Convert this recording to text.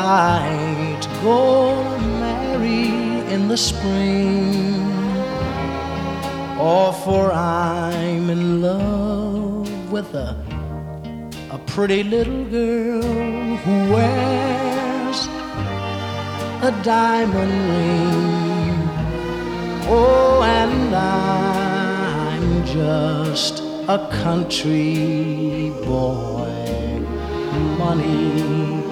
might go marry in the spring, or for I'm in love with a pretty little girl who wears a diamond ring. Oh, and I'm just a country boy. Money